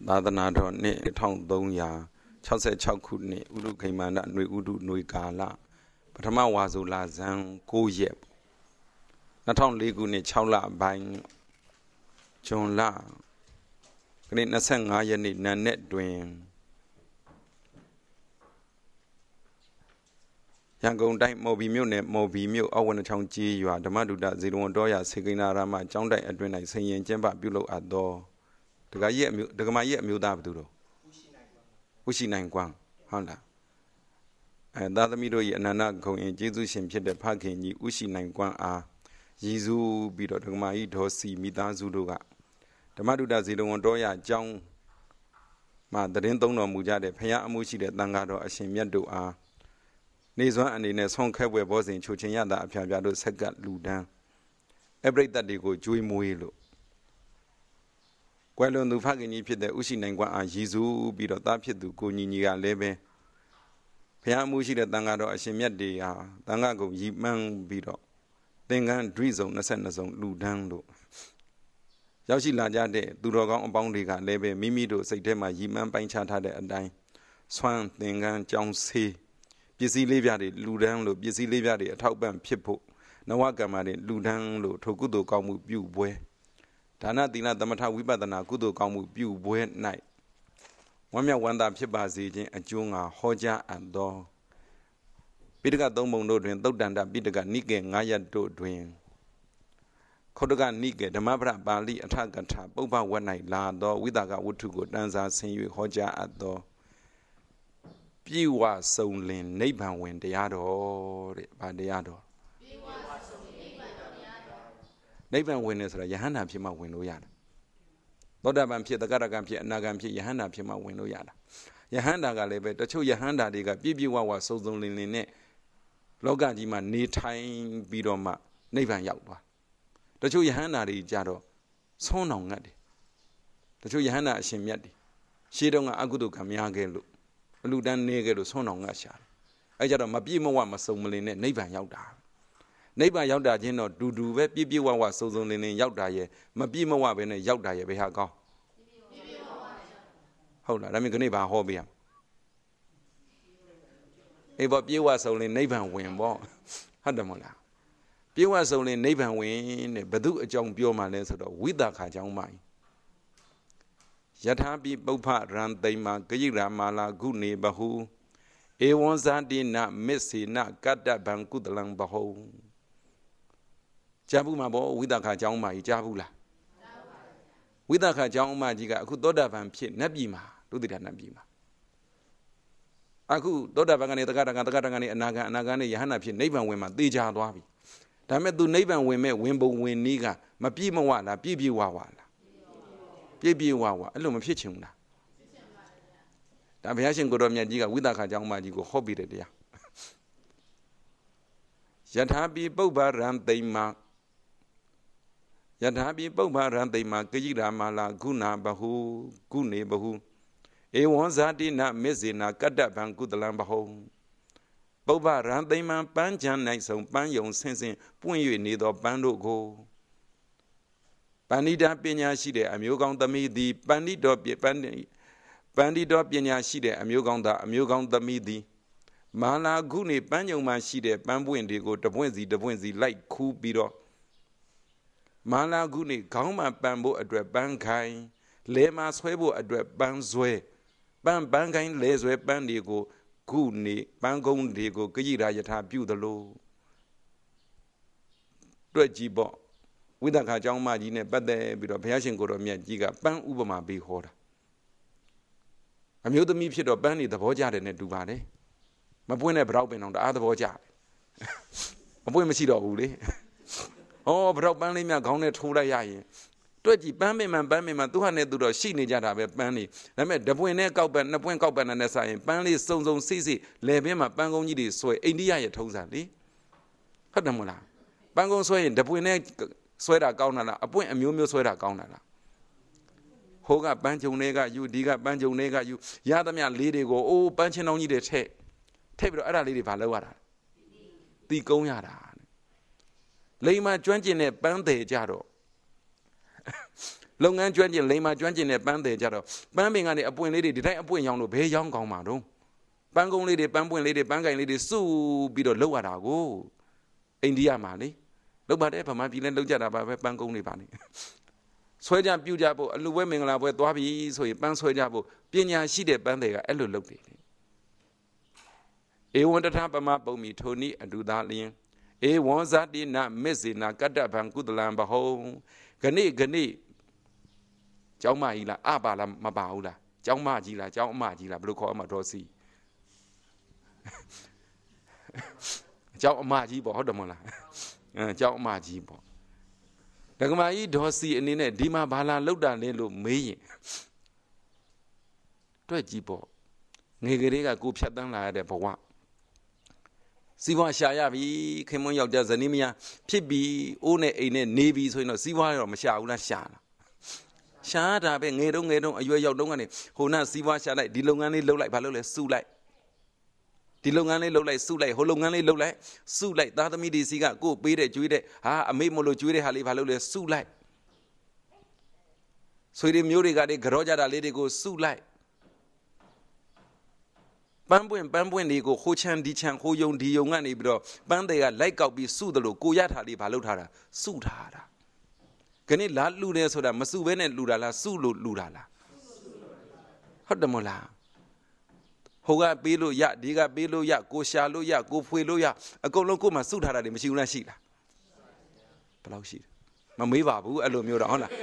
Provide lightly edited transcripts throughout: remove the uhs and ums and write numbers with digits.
သာသနာတော်နှစ်1366ခုနှစ်ဥရုခိမန္တຫນွေဥဒုຫນွေကာလပထမဝါဆိုလဇန်9ရက်2004ခုနှစ်6လပိုင်းဇွန်လခရစ်25ရက်နေ့နံနက်တွင်ရန်ကုန်တိုင်းမော်ဘီမြို့နယ်မော်ဘီမြို့အဝနချောင်းကြီးရွာဓမ္မဒုတဇေရဝံတော်ရစေကိနာရမကျောင်းတိုက်အတွင်း၌ဆင်ရင်ကျင်းပပြုလုပ်အပ်သောဒကမရဲ့အမျိုးသားဘယ်သူတော့ဥရှိနိုင်ကွမ်းဟုတ်လားသားသမီးတို့၏အနန္တဂုဏ်ရင်ကျေးဇူးရှင်ဖြစ်တဲ့ဖခင်ကြီးဥရှိနိုင်ကွမ်းအားရည်စူးပြီးတော့ဒကမကြီးဒေါ်စီမိသားစုတို့ကဓမ္မဒုတဇေရဝံတော်ရကျောင်းမှာတရင်သုံးတော်မူကြတဲ့ဖခင်အမှုရှိတဲ့တန်ဃာတော်အရှင်မြတ်တို့အားနေစွမ်းအနေနဲ့ဆုံးခဲပွဲဘောစဉ်ချိုချင်ရတာအဖျားဖျားတို့ဆက်ကလူတန်းအပရိသတ်တွေကိုကြွေးမွေးလို့ကွယ်လွန်သူဖခင်ကြီးဖြစ်တဲ့ဥရှိနိုင်ကွမ်းအားရည်စူးပြီးတော့သားဖြစ်သူကိုညီညီကလည်းပဲဘုရားအမှုရှိတဲ့တန်ဃာတော်အရှင်မြတ်တွေဟာတန်ဃာကုံရည်မှန်းပြီးတော့သင်္ကန်းဒွိစုံ22စုံလူတန်းလို့ရောက်ရှိလာကြတဲ့သူတော်ကောင်းအပေါင်းတွေကလည်းပဲမိမိတို့စိတ်ထဲမှာရည်မှန်းပိုင်းခြားထားတဲ့အတိုင်းဆွမ်းသင်္ကန်းကြောင်းဆေးပစ္စည်းလေးပြားတွေလူတန်းလို့ပစ္စည်းလေးပြားတွေအထောက်ပံ့ဖြစ်ဖို့နဝကမ္မတွေလူတန်းလို့ထိုကုသိုလ်ကောင်းမှုပြုပွဲဒါနသီလသမထဝိပဿနာကုသိုလ်ကောင်းမှုပြုပွဲ၌ဝမ်းမြောက်ဝမ်းသာဖြစ်ပါစေခြင်းအကျိုးငါဟောကြားအပ်သောပိဋကသုံးပုံတို့တွင်သုတ်တန္တပိဋကနိကေ9ရပ်တို့တွင်ခုတ်တကနိကေဓမ္မပဒပါဠိအထကထာပုပ္ပဝတ်၌လာသောဝိသကဝတ္ထုကိုတန်းစားဆင်၍ဟောကြားအပ်သောပြေဝစုံလင်နိဗ္ဗာန်ဝင်တရားတော်တဲ့ဗာတရားတော်ပြေဝစုံလင်နိဗ္ဗာန်တော်တရားတော်နိဗ္ဗာန်ဝင်နေဆိုတာယဟန္တာဖြစ်မှဝင်လို့ရတယ်သောတာပန်ဖြစ်သဂရကံဖြစ်အနာဂံဖြစ်ယဟန္တာဖြစ်မှဝင်လို့ရတာယဟန္တာကလည်းပဲတချို့ယဟန္တာတွေကပြည့်ပြည့်ဝဝစုံစုံလင်လင်နဲ့လောကကြီးမှာနေထိုင်ပြီးတော့မှနိဗ္ဗာန်ရောက်သွားတချို့ယဟန္တာတွေကြတော့ဆုံးအောင်ငတ်တယ်တချို့ယဟန္တာအရှင်မြတ်တွေရှေးတုန်းကအကုသိုလ်ကံများခဲ့လို့အလူတန်းနေခဲ့လို့ဆုံးအောင်ငတ်ရှာတယ်အဲကြတော့မပြည့်မဝမစုံမလင်နဲ့နိဗ္ဗာန်ရောက်တာနိဗ္ဗာန်ရောက်တာချင်းတော့တူတူပဲပြည့်ပြည့်ဝဝစုံစုံလင်လင်ရောက်တာရဲ့မပြည့်မဝပဲနဲ့ရောက်တာရဲ့ဘယ်ဟာကောင်းဟုတ်လားဒါမျိုးခဏဘာဟောပေးရအေးပေါ့ပြည့်ဝစုံလင်နိဗ္ဗာန်ဝင်ပေါ့ဟုတ်တယ်မဟုတ်လားပြည့်ဝစုံလင်နိဗ္ဗာန်ဝင်တဲ့ဘု து အကြောင်းပြောမှလဲဆိုတော့ဝိသခာကြောင်းမှယထာပိပုပ္ဖရံသိမ္မာဂယိရာမာလာဂုနေဘဟုဧဝံဇာတိနမစ္စေနကတ္တဗံကုတလံဘဟုကြားဘူးမှာပေါ့ဝိသခာကျောင်းမကြီးကြားဘူးလားဝိသခာကျောင်းမကြီးကအခုသောတာပန်ဖြစ်နတ်ပြည်မှာဒုတိယနတ်ပြည်မှာအခုသောတာပန်ကနေတက္ကတကနေအနာဂံနဲ့ယဟန္တာဖြစ်နိဗ္ဗာန်ဝင်မှာသေချာသွားပြီဒါပေမဲ့သူနိဗ္ဗာန်ဝင်မဲ့ဝင်ပုံဝင်နည်းကမပြည့်မဝလားပြည့်ပြည့်ဝဝလားပြည့်ပြည့်ဝဝအဲ့လိုမဖြစ်ချင်ဘူးလားဒါဘုရားရှင်ကိုတော်မြတ်ကြီးကဝိသခာကျောင်းမကြီးကိုဟောပြတဲ့တရားယထာပိပုပ္ပရံသိမ္မာယထာပိပုပ္ပရံသိမ္မာဂယိရာမာလာဂုဏဘဟုဂုနေဘဟုဧဝံဇာတိနမစ္စေနာကတ္တဗံကုတလံဘဟုပုပ္ပရံသိမ္မာပန်းချမ်း၌ဆုံးပန်းယုံဆင်းဆင်းပွင့်၍နေသောပန်းတို့ကိုပဏိတာပညာရှိတဲ့အမျိုးကောင်းသမီးသည်ပဏိတော်ပညာရှိတဲ့အမျိုးကောင်းသားအမျိုးကောင်းသမီးသည်မာလာဂုနေပန်းညုံမှရှိတဲ့ပန်းပွင့်တွေကိုတပွင့်စီလိုက်ခူးပြီးတော့မာလာဂုနေခေါင်းမှပန်းဖို့အတွက်ပန်းခိုင်လဲမှာဆွဲဖို့အတွက်ပန်းဆွဲပန်းခိုင်လဲဆွဲပန်းတွေကိုဂုနေပန်းကုန်းတွေကိုဂယိရာယထာပြုသလိုတွေ့ကြည့်ပေါ့ဝိသခာကျောင်းမကြီးနဲ့ပတ်သက်ပြီးတော့ဘုရားရှင်ကိုတော်မြတ်ကြီးကပန်းဥပမာပေးဟောတာအမျိုးသမီးဖြစ်တော့ပန်းနေသဘောကျတယ်နဲ့တူပါတယ်မပွင့်တဲ့ဗရောက်ပင်တော့တအားသဘောကျတယ်မပွင့်မရှိတော့ဘူးလေဩဗရောက်ပန်းလေးများခေါင်းနဲ့ထိုးလိုက်ရရင်တွေ့ကြည့်ပန်းပင်မှသူဟာနဲ့သူတော့ရှိနေကြတာပဲပန်းလေးဒါပေမဲ့တပွင့်နဲ့ကောက်ပန်းနှစ်ပွင့်ကောက်ပန်းနဲ့ဆိုင်ရင်ပန်းလေးစုံစိလေပင်မှာပန်းကုန်းကြီးတွေဆွဲအိန္ဒိယရဲ့ထုံးစံလေဟုတ်တယ်မဟုတ်လားပန်းကုန်းဆွဲရင်တပွင့်နဲ့ဆွဲတာကောင်းတာလားအပွင့်အမျိုးမျိုးဆွဲတာကောင်းတာလားဟိုကပန်းကြုံတွေကယူဒီကပန်းကြုံတွေကယူရသမျှလေးတွေကိုအိုးပန်းချင်းတောင်းကြီးတွေထည့်ပြီးတော့အဲ့ဒါလေးတွေဘာလုပ်ရတာတီကုန်းရတာလိမ္မာကျွမ်းကျင်တဲ့ပန်းတယ်ကြတော့လုပ်ငန်းကျွမ်းကျင်လိမ္မာကျွမ်းကျင်တဲ့ပန်းတယ်ကြတော့ပန်းပင်ကနေအပွင့်လေးတွေဒီတိုင်းအပွင့်ရောင်းလို့ဘဲရောင်းကောင်းမှာတော့ပန်းကုန်းလေးတွေပန်းပွင့်လေးတွေပန်းကင်လေးတွေစုပြီးတော့လောက်ရတာကိုအိန္ဒိယမှာလေလောက်ပါတယ်ဗမာပြည်လည်းလောက်ကြတာပါပဲပန်းကုန်းလေးပါနေဆွဲကြပြုကြဖို့အလူပွဲမင်္ဂလာပွဲသွားပြီဆိုရင်ပန်းဆွဲကြဖို့ပညာရှိတဲ့ပန်းတွေကအဲ့လိုလုပ်တယ်ဧဝံတထပမပုံမီထိုနိအတူသားလျင်ဧဝံဇတိနမစ္စေနာကတ္တဗံကုသလံဘဟုံဂဏိကျောင်းမကြီးလားအပါလားမပါဘူးလားကျောင်းမကြီးလားကျောင်းအမကြီးလားဘယ်လိုခေါ်အမတော်စီကျောင်းအမကြီးပေါ့ဟုတ်တယ်မဟုတ်လားကျောင်းအမကြီးပေါ့ဒကမာကြီးဒေါ်စီအနေနဲ့ဒီမှာဘာလာလောက်တာလဲလို့မေးရင်တွေ့ကြည့်ပေါ့ငယ်ကလေးကကိုဖြတ်တန်းလာရတဲ့ဘဝစီးပွားရှာရပြီခင်မွန်းယောက်ျားဇနီးမယားဖြစ်ပြီးအိုးနဲ့အိမ်နဲ့နေပြီဆိုရင်တော့စီးပွားတော့မရှာဘူးလားရှာလားရှာတာပဲငယ်တုန်းအရွယ်ရောက်တုန်းကနေဟိုနာစီးပွားရှာလိုက်ဒီလုပ်ငန်းလေးလုပ်လိုက်ဘာလုပ်လဲစုလိုက်ဒီလုပ်ငန်းလေးလုပ်လိုက်စုလိုက်ဟိုလုပ်ငန်းလေးလုပ်လိုက်စုလိုက်သားသမီးဒီစီကကိုပေးတဲ့ကျွေးတဲ့ဟာအမေမလို့ကျွေးတဲ့ဟာလေးဘာလုပ်လဲစုလိုက်ဆွေတွေမျိုးတွေကလေကြောကြတာလေးတွေကိုစုလိုက်ပန်းပွင့်တွေကိုဟိုချမ်းဒီချမ်းဟိုယုံဒီယုံကနေပြီးတော့ပန်းတွေကလိုက်ကောက်ပြီးစုတယ်လို့ကိုရထားလေးဘာလုပ်ထားတာစုထားတာခဏလာလှူတယ်ဆိုတာမစုဘဲနဲ့လှူတာလားစုလို့လှူတာလားဟုတ်တယ်မလားဟိုကပေးလို့ရဒီကပေးလို့ရကိုရှာလို့ရကိုဖွေလို့ရအကုန်လုံးကိုမှစုထားတာတွေမရှိဘူးလားရှိလားဘယ်လောက်ရှိတယ်မမေးပါဘူးအဲ့လိုမျိုးတော့ဟုတ်လားဟ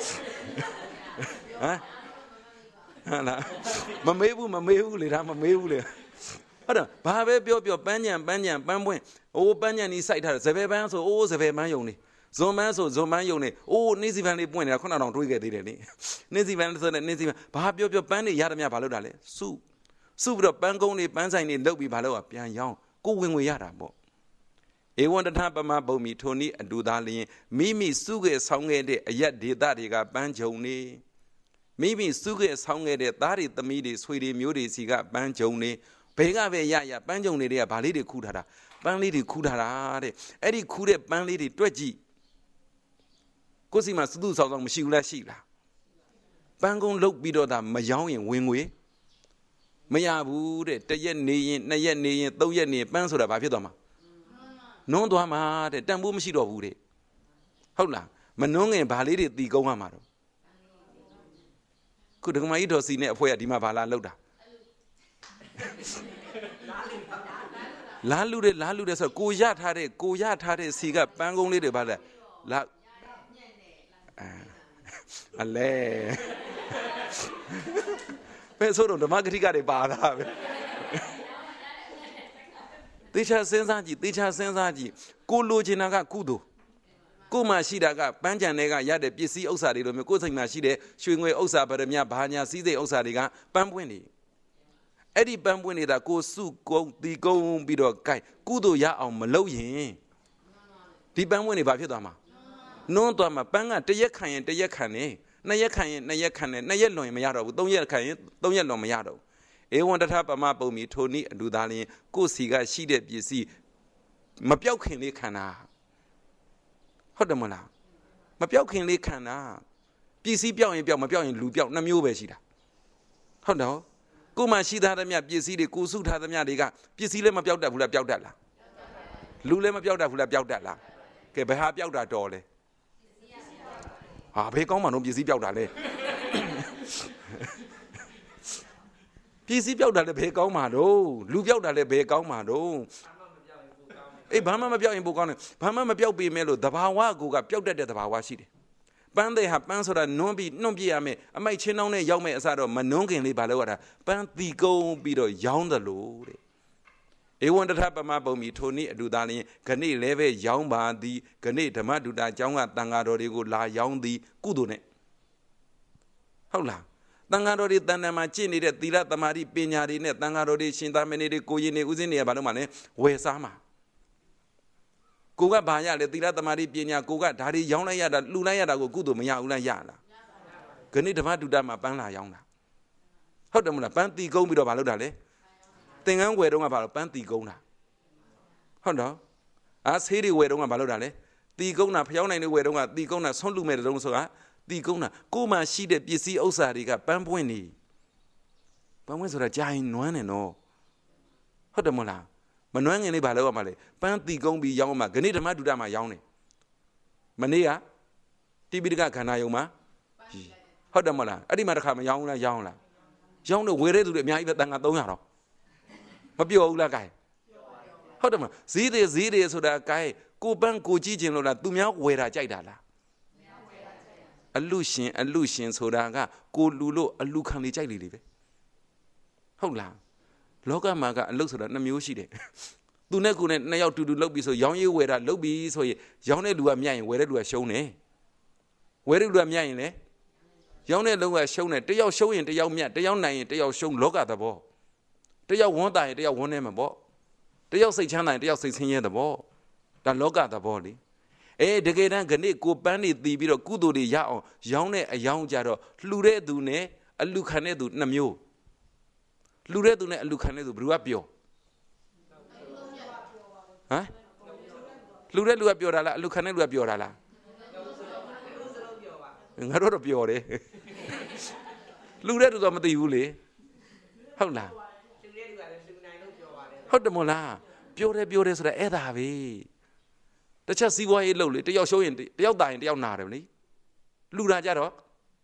မ်ဟာလားမမေးဘူးလေဒါမမေးဘူးလေဟုတ်တယ်ဘာပဲပြောပန်းညံပန်းပွင့်အိုးပန်းညံนี่စိုက်ထားတယ်စပယ်ပန်းဆိုအိုးစပယ်ပန်းယုံနေဇွန်ပန်းဆိုဇွန်ပန်းယုံနေအိုးနေစီပန်းလေးပွင့်နေတာခုနတောင်တွေးခဲ့သေးတယ်လေနေစီပန်းဆိုတဲ့နေစီပန်းဘာပြောပန်းတွေရသမျှဘာလုပ်တာလဲစုပြီးတော့ပန်းကုန်းတွေပန်းဆိုင်တွေလုပ်ပြီးဘာလုပ်อ่ะပြန်ရောင်းကိုဝင်ငွေရတာပေါ့ဧဝံတထပမပုံမီထိုနိအတူသားလျင်မိစုခဲ့ဆောင်းခဲ့တဲ့အယက်ဒေသတွေကပန်းဂျုံနေမိစုခဲ့ဆောင်းခဲ့တဲ့သားတွေသမီးတွေဆွေတွေမျိုးတွေစီကပန်းဂျုံနေဘယ်ကပဲရပန်းဂျုံတွေကဘာလေးတွေခူးထားတာပန်းလေးတွေခူးထားတာတဲ့အဲ့ဒီခူးတဲ့ပန်းလေးတွေတွက်ကြည့်ကိုယ်စီမှာစသူဆောင်မရှိဘူးလားရှိလားပန်းကုန်းလုတ်ပြီးတော့ဒါမရောင်းရင်ဝင်ငွေမရဘူးတဲ့တစ်ရက်နေရင်နှစ်ရက်နေရင်သုံးရက်နေပန်းဆိုတာဘာဖြစ်သွားမှာနုံးသွားမှာတဲ့တန်ဖိုးမရှိတော့ဘူးတဲ့ဟုတ်လားမနုံးငင်ဘာလေးတွေတီကုန်းရမှာတော့ခုဒကမကြီးတော်စီနဲ့အဖွဲကဒီမှာဘာလာလောက်တာလာလူတဲ့ဆိုကိုရထားတဲ့စီကပန်းကုန်းလေးတွေဘာလဲလာအလဲဘယ်ဆိုတော့ဓမ္မဂတိကတွေပါတာပဲသေချာစဉ်းစားကြည့်ကိုလိုချင်တာကကုသိုလ်ကိုမှရှိတာကပန်းကြံတွေကရတဲ့ပစ္စည်းဥစ္စာတွေလိုမျိုးကိုယ်စိတ်မှာရှိတဲ့ရွှေငွေဥစ္စာဗရမညာဘာညာစည်းစိမ်ဥစ္စာတွေကပန်းပွင့်နေအဲ့ဒီပန်းပွင့်နေတာကိုစုကုန်းတီကုန်းပြီးတော့ကြိုက်ကုသိုလ်ရအောင်မလုပ်ရင်ဒီပန်းပွင့်တွေဘာဖြစ်သွားမှာနုံးသွားမှာပန်းကတစ်ရက်ခံရင်တစ်ရက်ခံနေနှစ်ရက်ခံရင်နှစ်ရက်ခံနေနှစ်ရက်လွန်ရင်မရတော့ဘူးသုံးရက်ခံရင်သုံးရက်လွန်မရတော့ဧဝံတထပမပုံမီထိုနိအတူသားလျင်ကိုယ်စီကရှိတဲ့ပစ္စည်းမပြောက်ခင်လေးခံတာဟုတ်တယ်မလားမပြောက်ခင်လေးခံတာပစ္စည်းပြောက်ရင်ပြောက်မပြောက်ရင်လူပြောက်နှစ်မျိုးပဲရှိတာဟုတ်တော့ကိုယ်မှရှိသားသမျှပစ္စည်းတွေကိုစုထားသမျှတွေကပစ္စည်းလည်းမပြောက်တတ်ဘူးလားပြောက်တတ်လားလူလည်းမပြောက်တတ်ဘူးလားပြောက်တတ်လားကဲဘယ်ဟာပြောက်တာတော်လဲဟာဘေးကောင်းမှတော့ပစ္စည်းပြောက်တာလဲပစ္စည်းပြောက်တာလည်းဘယ်ကောင်းမှာတော့လူပြောက်တာလည်းဘယ်ကောင်းမှာတော့အေးဘာမှမပြောက်ရင်ပိုကောင်းတယ်ဘာမှမပြောက်ပေမဲ့လို့သဘာဝကိုကပြောက်တတ်တဲ့သဘာဝရှိတယ်ပန်းတဲ့ဟာပန်းဆိုတာနွန်းပြီးနှုတ်ပြရမယ်အမိုက်ချင်းနှောင်းနဲ့ရောက်မဲ့အစားတော့မနွန်းခင်လေးဘာလို့ရတာပန်းတီကုန်းပြီးတော့ရောင်းတယ်လို့တဲ့ဧဝံတထပမပုံမီထိုနိအတူသားလျင်ခဏိလဲပဲရောင်းပါသည်ခဏိဓမ္မဒုတာအကြောင်းကတန်ဃာတော်တွေကိုလာရောင်းသည်ကုသိုလ်နဲ့ဟုတ်လားတန်ဃာတော်တွေတန်တန်မှာကျင့်နေတဲ့သီလသမာဓိပညာတွေနဲ့တန်ဃာတော်တွေရှင်သာမဏေတွေကိုရင်တွေဥစဉ်တွေကဘာလို့မှလဲဝယ်စားမှာကိုကဘာရလဲသီလသမာဓိပညာကိုကဒါတွေရောင်းလိုက်ရတာလှူလိုက်ရတာကိုကုသိုလ်မရဘူးလားရလားခဏိဓမ္မဒုတာမှာပန်းလာရောင်းတာဟုတ်တယ်မလားပန်းတီကုန်းပြီးတော့ဘာလုပ်တာလဲသင်္ကန်းဝယ်တော့ကဘာလို့ပန်းတီကုန်းတာဟုတ်တော့ဆေးတွေဝယ်တော့ကဘာလုပ်တာလဲတီကုန်းတာဖျောင်းနိုင်တွေဝယ်တော့ကတီကုန်းတာဆွန့်လူမဲ့တုံးဆိုတာတီကုန်းတာကိုမှရှိတဲ့ပစ္စည်းဥစ္စာတွေကပန်းပွင့်နေပန်းပွင့်ဆိုတာကြာရင်နွမ်းတယ်နော်ဟုတ်တယ်မလားမနွမ်းငင်လေးဘာလို့ရမှာလဲပန်းတီကုန်းပြီးရောင်းမှာဂဏိဓမ္မဒုဒမှာရောင်းတယ်မနေ့ကတိပိဋကခန္ဓာယုံမှာဟုတ်တယ်မလားအဲ့ဒီမှာတစ်ခါမရောင်းလားရောင်းလားရောင်းတော့ဝယ်တဲ့သူတွေအများကြီးပဲတန်ခါ300တော့မပြောဘူးလားကဲဟုတ်တယ်မလားဈေးတွေဆိုတာကဲကိုပန်းကိုကြည့်ခြင်းလို့လားသူများဝယ်တာကြိုက်တာလားအလူရှင်ဆိုတာကကိုလူလို့အလူခံလေးကြိုက်လေပဲဟုတ်လားလောကမှာကအလုတ်ဆိုတာ2မျိုးရှိတယ်သူနဲ့ကိုနဲ့2ယောက်တူတူလုပ်ပြီးဆိုရောင်းရေးဝယ်တာလုပ်ပြီးဆိုရင်ရောင်းတဲ့လူကမြတ်ရင်ဝယ်တဲ့လူကရှုံးတယ်ဝယ်တဲ့လူကမြတ်ရင်လေရောင်းတဲ့လူကရှုံးတယ်တယောက်ရှုံးရင်တယောက်မြတ်တယောက်နိုင်ရင်တယောက်ရှုံးလောကသဘောတယောက်ဝန်းတာရင်တယောက်ဝန်းနေမှာပေါ့တယောက်စိတ်ချမ်းသာရင်တယောက်စိတ်ဆင်းရဲသဘောဒါလောကသဘောလေတကယ်တမ်းခဏကိုပန်းနေတီးပြီးတော့ကုသိုလ်တွေရအောင်ရောင်းတဲ့အယောင်းကြတော့လှူတဲ့သူနဲ့အလူခံတဲ့သူ2မျိုးလှူတဲ့သူနဲ့အလူခံတဲ့သူဘယ်သူကပြောဟမ်လှူတဲ့လူကပြောတာလားအလူခံတဲ့လူကပြောတာလားငါတို့တော့ပြောတယ်လှူတဲ့သူတော့မသိဘူးလေဟုတ်လားလှူတဲ့လူကလည်းလှူနိုင်လို့ပြောပါတယ်ဟုတ်တယ်မို့လားပြောတယ်ဆိုတာအဲ့ဒါပဲတခြားစီးပွားရေးလုပ်လေတယောက်ရှုံးရင်တယောက်တာရင်တယောက်နာတယ်လေလှူတာကြတော့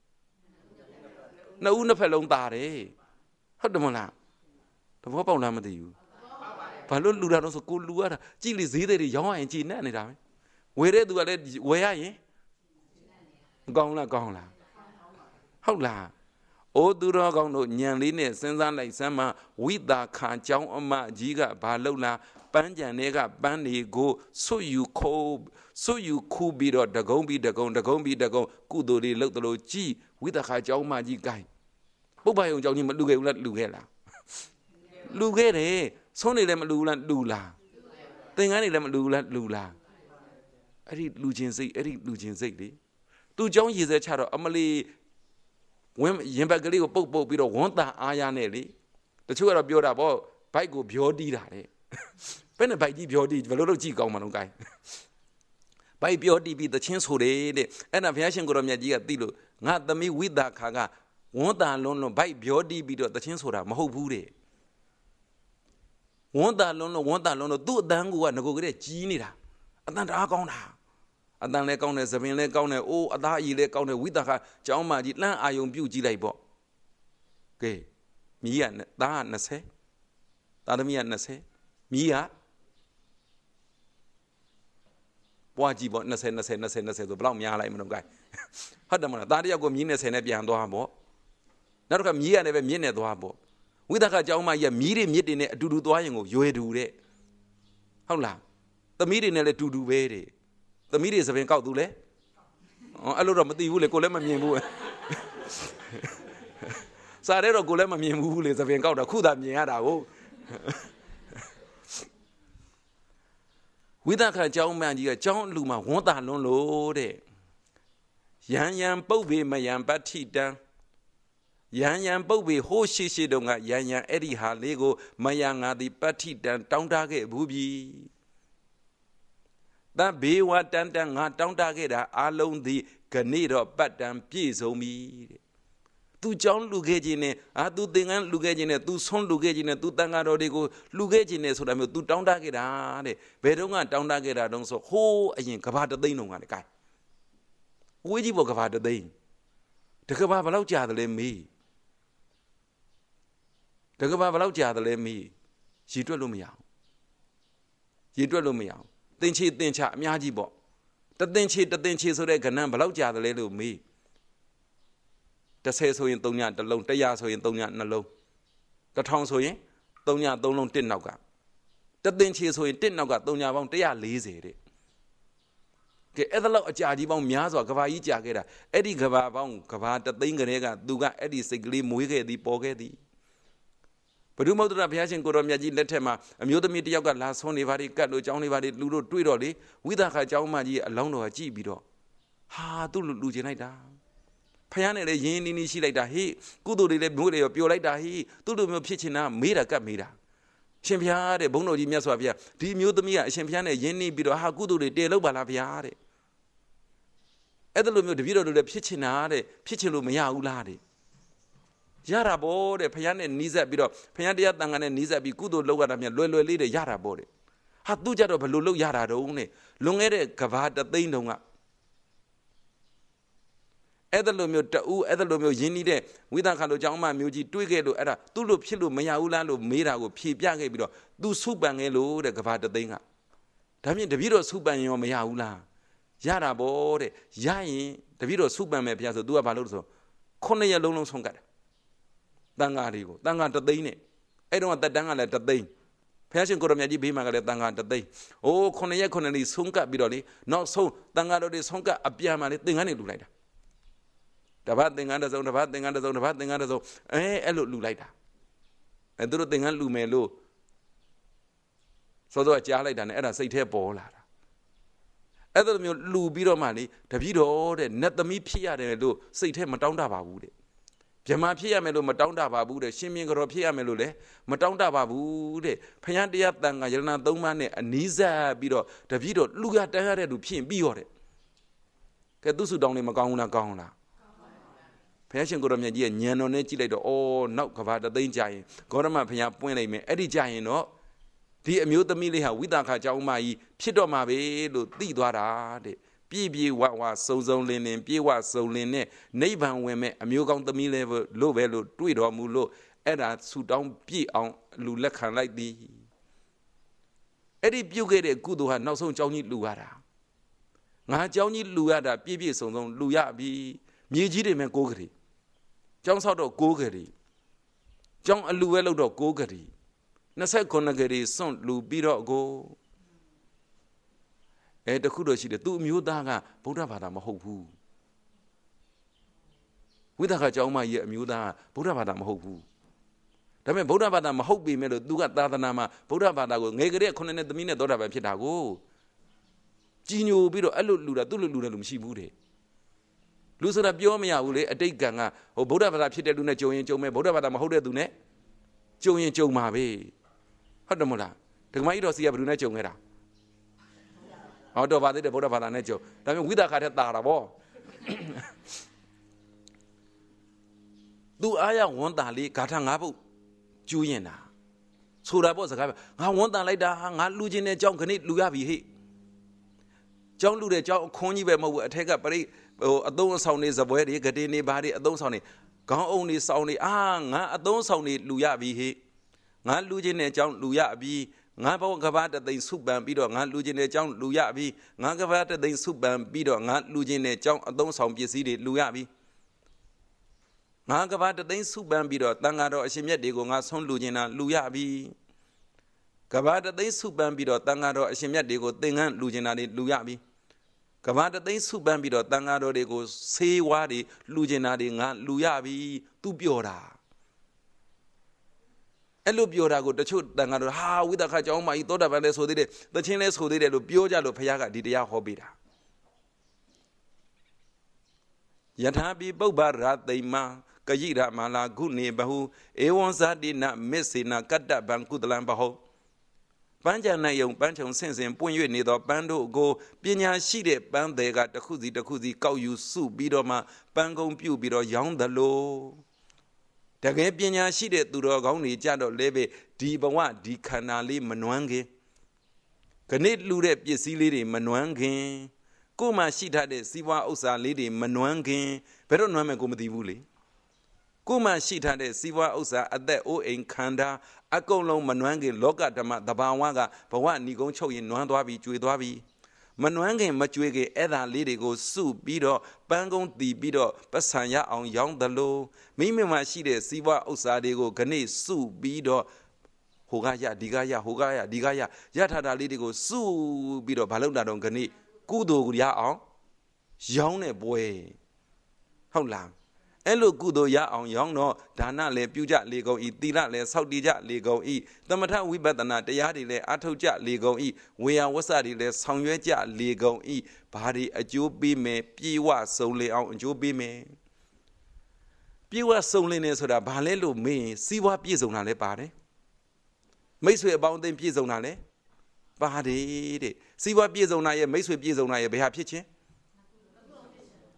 နှစ်ဦးနှစ်ဖက်လုံးတာတယ်ဟုတ်တယ်မို့လားသဘောပေါက်လားမသိဘူးဘာလို့လှူတာတော့ဆိုကိုလှူရတာကြည့်လေဈေးတွေရောင်းရရင်ကြည်နဲ့နေတာပဲဝယ်တဲ့သူကလည်းဝယ်ရရင်ကောင်းလားဟုတ်လားအိုးသူတော်ကောင်းတို့ညံလေးနဲ့စဉ်းစားလိုက်စမ်းမဝိတာခါเจ้าအမကြီးကဘာလုပ်လားပန်းကြံတွေကပန်းတွေကိုဆွတ်ယူခူးပြီးတော့တကုံးပြီးတကုံးကုသိုလ်တွေလုပ်တယ်လို့ကြည်ဝိတာခါเจ้าမကြီးကိုင်းပုပ္ပယုံเจ้าကြီးမလူခဲ့ဘူးလားလူခဲ့လားလူခဲ့တယ်ဆုံးနေလည်းမလူဘူးလားလူလားသင်္ကန်းနေလည်းမလူဘူးလားလူလားအဲ့ဒီလူချင်းစိတ်လေသူเจ้าရည်စဲချတော့အမလီဝင်းရင်ဘက်ကလေးကိုပုတ်ပြီးတော့ဝန်းတာအားရနဲ့လေတချို့ကတော့ပြောတာပေါ့ဘိုက်ကိုဗျောတီးတာတဲ့ဘယ်နဲ့ဘိုက်ကြီးဗျောတီးဘယ်လိုလုပ်ကြည့်ကောင်းမှာလုံးကိုင်းဘိုက်ဗျောတီးပြီးတချင်းဆိုတယ်တဲ့အဲ့ဒါဘုရားရှင်ကိုရောမြတ်ကြီးကသိလို့ငါသမီးဝိတာခါကဝန်းတာလုံးဘိုက်ဗျောတီးပြီးတော့တချင်းဆိုတာမဟုတ်ဘူးတဲ့ဝန်းတာလုံးသူ့အတန်းကငကိုကလေးကြီးနေတာအတန်းတအားကောင်းတာအတန်လည်းကောင်းတယ်သပင်လည်းကောင်းတယ်အိုးအသားအီလည်းကောင်းတယ်ဝိတာခကျောင်းမကြီးလှမ်းအာယုံပြုတ်ကြည့်လိုက်ပေါ့ကဲမြီးကသားက20သားသမီးက20မြီးကပွားကြည့်ပေါ့20ဆိုဘယ်လောက်များလိုက်မလို့ကဲဟုတ်တယ်မလားသားတယောက်ကိုမြီး20နဲ့ပြန်သွားပေါ့နောက်တစ်ခါမြီးကလည်းပဲမြစ်နဲ့သွားပေါ့ဝိတာခကျောင်းမကြီးကမြီးတွေမြစ်တွေနဲ့အတူတူသွားရင်ကိုရွယ်တူတဲ့ဟုတ်လားသမီးတွေနဲ့လည်းတူတူပဲတဲ့သမီးတွေသပင်ကောက်သူလေအဲ့လိုတော့မသိဘူးလေကိုလည်းမမြင်ဘူးစားတဲ့တော့ကိုလည်းမမြင်ဘူးလေသပင်ကောက်တာခုသာမြင်ရတာကိုဝိသခကျောင်းမကြီးကကျောင်းလူမှာဝန်းတာလွန်းလို့တဲ့ယံပုပ်ပေမယံပဋ္ဌိတံယံပုပ်ပေဟိုးရှိတုန်းကယံအဲ့ဒီဟာလေးကိုမယံငါသည်ပဋ္ဌိတံတောင်းတခဲ့ဘူးပြီတဘေဝတန်တန်ငါတောင်းတခဲ့တာအလုံးသည်ခဏိတော့ပတ်တံပြည့်စုံပြီတဲ့သူကြောင်းလူခဲ့ခြင်းနဲ့သူသင်္ကန်းလူခဲ့ခြင်းနဲ့သူဆွန်းလူခဲ့ခြင်းနဲ့သူတန်ဃာတော်တွေကိုလူခဲ့ခြင်းနဲ့ဆိုတာမျိုးသူတောင်းတခဲ့တာတဲ့ဘယ်တော့ကတောင်းတခဲ့တာတုံးဆိုဟိုးအရင်ကဘာတသိန်းတုံးကလည်းကဲဝေးကြီးပေါ်ကဘာတသိန်းတကဘာဘယ်လောက်ကြာတယ်လဲမေးတကဘာဘယ်လောက်ကြာတယ်လဲမေးရည်တွက်လို့မရအောင်သင်္ချေအများကြီးပေါ့တသင်္ချေဆိုတဲ့ကဏ္ဍဘယ်လောက်ကြာတယ်လဲလို့မေး30ဆိုရင်3ည1လုံး100ဆိုရင်3ည2လုံး1000ဆိုရင်3ည3လုံး1နောက်ကတသင်္ချေဆိုရင်1နောက်က3ညပေါင်း140တဲ့ကဲအဲ့ဒါလောက်အကြာကြီးပေါင်းများစွာကဘာကြီးကြာခဲ့တာအဲ့ဒီကဘာပေါင်းကဘာတသိန်းကလေးကသူကအဲ့ဒီစိတ်ကလေးမွေးခဲ့သည်ပေါ်ခဲ့သည်ဘုဒ္ဓမௌတ္တရဘုရားရှင်ကိုရောမြတ်ကြီးလက်ထက်မှာအမျိုးသမီးတယောက်ကလာဆုံးနေပါလေကတ်လို့ကြောင်းနေပါလေလူတို့တွေ့တော့လေဝိသခကျောင်းမကြီးအလောင်းတော်ကကြည့်ပြီးတော့ဟာသူ့လူကျင်လိုက်တာဖယားနဲ့လည်းရင်းနှီးနှီးရှိလိုက်တာဟေ့ကုသိုလ်တွေလည်းမျိုးတွေရောပျော်လိုက်တာဟေ့သူ့လိုမျိုးဖြစ်ချင်တာမေးတာကတ်မေးတာရှင်ဘုရားတဲ့ဘုန်းတော်ကြီးမြတ်စွာဘုရားဒီမျိုးသမီးကအရှင်ဘုရားနဲ့ရင်းနှီးပြီးတော့ဟာကုသိုလ်တွေတည်လို့ပါလားဘုရားတဲ့အဲ့ဒါလိုမျိုးတပည့်တော်တို့လည်းဖြစ်ချင်တာတဲ့ဖြစ်ချင်လို့မရဘူးလားတဲ့ရတာပေါ့တဲ့ဖခင်နဲ့နီးစပ်ပြီးတော့ဖခင်တရားတန်ခါနဲ့နီးစပ်ပြီးကုသိုလ်လုပ်ရတာမြတ်လွယ်လွယ်လေးတဲ့ရတာပေါ့တဲ့ဟာသူကြတော့ဘလို့လုပ်ရတာတုံးနဲ့လွန်ခဲ့တဲ့ကဘာတသိန်းတုံးကအဲ့ဒါလိုမျိုးတူအဲ့ဒါလိုမျိုးယဉ်နေတဲ့ဝိသခါလိုကြောင်းမမျိုးကြီးတွေးခဲ့လို့အဲ့ဒါသူ့လိုဖြစ်လို့မရဘူးလားလို့မေးတာကိုဖြေပြခဲ့ပြီးတော့သူစုပန်ခဲ့လို့တဲ့ကဘာတသိန်းကဒါဖြင့်တပည့်တော်စုပန်ရောမရဘူးလားရတာပေါ့တဲ့ရရင်တပည့်တော်စုပန်မယ်ဘုရားဆို तू ကဘာလို့လဲဆို9 ရက်လုံးဆုံးကတ်တယ်တန်ဃာတွေကိုတန်ဃာတသိန်းနဲ့အဲ့တော့တက်တန်းကလည်းတသိန်းဘုရားရှင်ကိုရမြတ်ကြီးဘေးမှာကလည်းတန်ဃာတသိန်းအိုး9 ရက်9 နေ့ဆုံးကတ်ပြီးတော့လေနောက်ဆုံးတန်ဃာတော်တွေဆုံးကတ်အပြန်မှာလေသင်္ကန်းတွေလူလိုက်တာတပတ်သင်္ကန်းတစ်စုံတပတ်သင်္ကန်းတစ်စုံတပတ်သင်္ကန်းတစ်စုံအဲ့လိုလူလိုက်တာသူတို့သင်္ကန်းလူမယ်လို့စောစောကြားလိုက်တာနဲ့အဲ့ဒါစိတ်ထဲပေါ်လာတာအဲ့လိုမျိုးလူပြီးတော့မှလေတပည့်တော်တဲ့နတ်သမီးဖြစ်ရတယ်လို့စိတ်ထဲမတောင်းတပါဘူးတဲ့ဗြဟ္မာဖြစ်ရမယ်လို့မတောင်းတပါဘူးတဲ့ရှင်မင်းကြောဖြစ်ရမယ်လို့လည်းမတောင်းတပါဘူးတဲ့ဖခင်တရားတန်ခါယရဏသုံးပါးနဲ့အနီးစပ်ပြီးတော့တပည့်တော်လူရတန်းရတဲ့လူဖြစ်ရင်ပြီးရောတဲ့ကဲသူစုတောင်းနေမကောင်းဘူးလားကောင်းလားဘုရားရှင်ကိုရမြတ်ကြီးရဲ့ဉာဏ်တော်နဲ့ကြည့်လိုက်တော့အော်နောက်ကဘာတသိန်းကြာရင်ဂေါရမဘုရားပွင့်လိုက်မယ်အဲ့ဒီကြာရင်တော့ဒီအမျိုးသမီးလေးဟာဝိသခါကျောင်းမကြီးဖြစ်တော့မှာပဲလို့သိသွားတာတဲ့ပြည့်ပြည့်ဝဝစုံစုံလင်းလင်းပြေဝစုံလင်းနဲ့နိဗ္ဗာန်ဝင်မဲ့အမျိုးကောင်းသမီးလေးလို့ပဲလို့တွေ့တော်မူလို့အဲ့ဒါဆူတောင်းပြည့်အောင်လူလက်ခံလိုက်သည်အဲ့ဒီပြုတ်ခဲ့တဲ့ကုသိုလ်ဟာနောက်ဆုံးကျောင်းကြီးလူရတာငါကျောင်းကြီးလူရတာပြည့်ပြည့်စုံစုံလူရပြီမြေကြီးတွေမဲ့ကိုးကလေးကျောင်းဆောက်တော့ကိုးကလေးကျောင်းအလူပဲလို့တော့ကိုးကလေး29ကလေးစွန့်လူပြီးတော့ကိုတခုတော့ရှိတယ်သူအမျိုးသားကဗုဒ္ဓဘာသာမဟုတ်ဘူးဝိသခကျောင်းမကြီးရဲ့အမျိုးသားကဗုဒ္ဓဘာသာမဟုတ်ဘူးဒါပေမဲ့ဗုဒ္ဓဘာသာမဟုတ်ပေမဲ့လို့သူကသာသနာမှာဗုဒ္ဓဘာသာကိုငယ်ကလေး9 နှစ်သမီးနဲ့သောတာပန်ဖြစ်တာကိုကြီးညိုပြီးတော့အဲ့လိုလူတာသူ့လိုလူတယ်လို့မရှိဘူးတဲ့လူဆိုတာပြောမရဘူးလေအတိတ်ကံကဗုဒ္ဓဘာသာဖြစ်တဲ့လူနဲ့ကြုံရင်ကြုံမယ်ဗုဒ္ဓဘာသာမဟုတ်တဲ့သူနဲ့ကြုံရင်ကြုံမှာပဲဟုတ်တယ်မဟုတ်လားဒကမကြီးတော်စီကဘယ်သူနဲ့ကြုံခဲ့တာဟောတော့ဗာသေးတယ်ဗုဒ္ဓဘာသာနဲ့ကြုံဒါပေမဲ့ဝိသခါထက်တာတာဗောသူအားရဝန်တာလေးဂါထာ9 ပုဒ်ကျူးရင်တာဆိုတာပေါ့စကားပဲငါဝန်တာလိုက်တာငါလူချင်းတဲ့ကြောင်းခဏလူရပြီဟိကြောင်းလူတဲ့ကြောင်းအခွန်ကြီးပဲမဟုတ်ဘူးအထက်ကပရိအသုံးအဆောင်တွေဇပွဲတွေဂတိနေဘာတွေအသုံးဆောင်တွေခေါင်းအုံတွေစောင်းတွေငါအသုံးဆောင်တွေလူရပြီဟိငါလူချင်းတဲ့အကြောင်းလူရပြီငါဘဝကဘာတသိန်းစုပန်ပြီးတော့ငါလူချင်းတဲ့အကြောင်းလူရပြီငါကဘာတသိန်းစုပန်ပြီးတော့ငါလူချင်းတဲ့အကြောင်းအသုံးဆောင်ပစ္စည်းတွေလူရပြီငါကဘာတသိန်းစုပန်ပြီးတော့တန်ဃာတော်အရှင်မြတ်တွေကိုငါဆုံးလူချင်းတာလူရပြီကဘာတသိန်းစုပန်ပြီးတော့တန်ဃာတော်အရှင်မြတ်တွေကိုသင်္ကန်းလူချင်းတာတွေလူရပြီကဘာတသိန်းစုပန်ပြီးတော့တန်ဃာတော်တွေကိုဆေးဝါးတွေလူကျင်တာတွေငါလူရပြီသူပြောတာအဲ့လိုပြောတာကိုတချို့တန်ဃာတော်ဟာဝိသခကျောင်းမကြီးသောတာပန်လဲဆိုသေးတယ်တချင်းလဲဆိုသေးတယ်လို့ပြောကြလို့ဘုရားကဒီတရားဟောပေးတာယထာပိပုပ္ပရသိမ္မာကယိရမလာဂုနေဘဟုဧဝံဇာတိနမစ္ဆေနကတ္တဗံကုသလံဘဟုပန်းကြံနိုင်ယုံပန်းချုံဆင့်စင်ပွင့်၍နေသောပန်းတို့ကိုပညာရှိတဲ့ပန်းတွေကတစ်ခုစီတစ်ခုစီကောက်ယူစုပြီးတော့မှပန်းကုံပြုတ်ပြီးတော့ရောင်းသလိုတကယ်ပညာရှိတဲ့သူတော်ကောင်းတွေကြတော့လဲပဲဒီဘဝဒီခန္ဓာလေးမနှွမ်းခင်ခဏလူတဲ့ပစ္စည်းလေးတွေမနှွမ်းခင်ကိုယ်မှရှိထားတဲ့စီးပွားဥစ္စာလေးတွေမနှွမ်းခင်ဘယ်တော့နှွမ်းမယ်ကိုမသိဘူးလေကိုယ်မှရှိထားတဲ့စီးပွားဥစ္စာအသက်အိုးအိမ်ခန္ဓာအကုန်လုံးမနှွမ်းခင်လောကဓမ္မတဘာဝကဘဝဏီကုန်းချုပ်ရင်နှွမ်းသွားပြီကျွေသွားပြီမနှွမ်းခင်မကျွေခင်အဲ့ဒါလေးတွေကိုစုပြီးတော့ပန်းကုန်းတီးပြီးတော့ပတ်ဆံရအောင်ရောင်းသလိုမိမိမှာရှိတဲ့စီးပွားဥစ္စာတွေကိုခဏစုပြီးတော့ဟိုကရဒီကရဟိုကရဒီကရထားတာလေးတွေကိုစုပြီးတော့ဘာလို့တာတော့ခဏကုသိုလ်ရအောင်ရောင်းတဲ့ပွဲဟုတ်လားအဲ့လိုကုသိုလ်ရအောင်ရောင်းတော့ဒါနလည်းပြုကြလေကုန်ဤသီလလည်းစောင့်တည်ကြလေကုန်ဤသမထဝိပဿနာတရားတွေလည်းအထောက်ကြလေကုန်ဤဝေယဝဆတွေလည်းဆောင်ရွက်ကြလေကုန်ဤဘာတွေအကျိုးပေးမယ်ပြေဝစုံလင်အောင်အကျိုးပေးမယ်ပြေဝစုံလင်နေဆိုတာဘာလဲလို့မေးရင်စီးပွားပြည့်စုံတာလည်းပါတယ်မိတ်ဆွေအပေါင်းအသင်းပြည့်စုံတာလည်းပါတယ်တဲ့စီးပွားပြည့်စုံတာရဲ့မိတ်ဆွေပြည့်စုံတာရဲ့ဘယ်ဟာဖြစ်ချင်း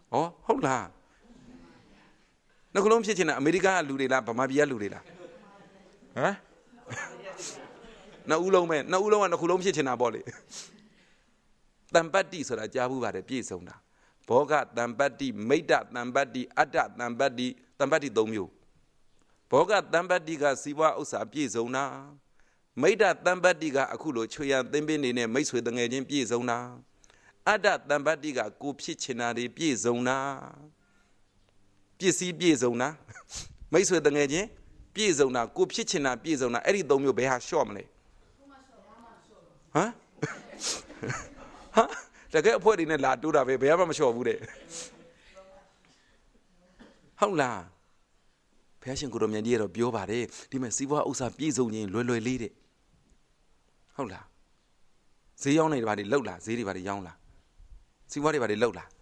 ဟုတ်လားနှခုလုံးဖြစ်ချင်တာအမေရိကန်ကလူတွေလားဗမာပြည်ကလူတွေလားဟမ်နှစ်ဦးလုံးပဲနှစ်ဦးလုံးကနှခုလုံးဖြစ်ချင်တာပေါ့လေတံပတ္တိဆိုတာကြားဘူးပါတယ်ပြည့်စုံတာဘောဂတံပတ္တိမိတ္တတံပတ္တိအတ္တတံပတ္တိ3မျိုးဘောဂတံပတ္တိကစီးပွားဥစ္စာပြည့်စုံတာမိတ္တတံပတ္တိကအခုလိုချွေရန်သင်းပင်းနေနဲ့မိတ်ဆွေတငယ်ချင်းပြည့်စုံတာအတ္တတံပတ္တိကကိုဖြစ်ချင်တာတွေပြည့်စုံတာပစ္စည်းပြည့်စုံတာမိတ်ဆွေတငယ်ချင်းပြည့်စုံတာကိုဖြစ်ချင်တာပြည့်စုံတာအဲ့ဒီ3မျိုးဘယ်ဟာလျှော့မလဲဟမ်တကယ်အဖွဲ့တွေနဲ့လာတိုးတာပဲဘယ်မှမလျှော့ဘူးတဲ့ဟုတ်လားဘုရားရှင်ကိုတော်မြတ်ကြီးကတော့ပြောပါတယ်ဒီမဲ့စီးပွားဥစ္စာပြည့်စုံရင်လွယ်လွယ်လေးတဲ့ဟုတ်လားဈေးရောက်နေတယ်ဗါတွေလောက်လားဈေးတွေဗါတွေရောင်းလားစီးပွားတွေဗါတွေလောက်လား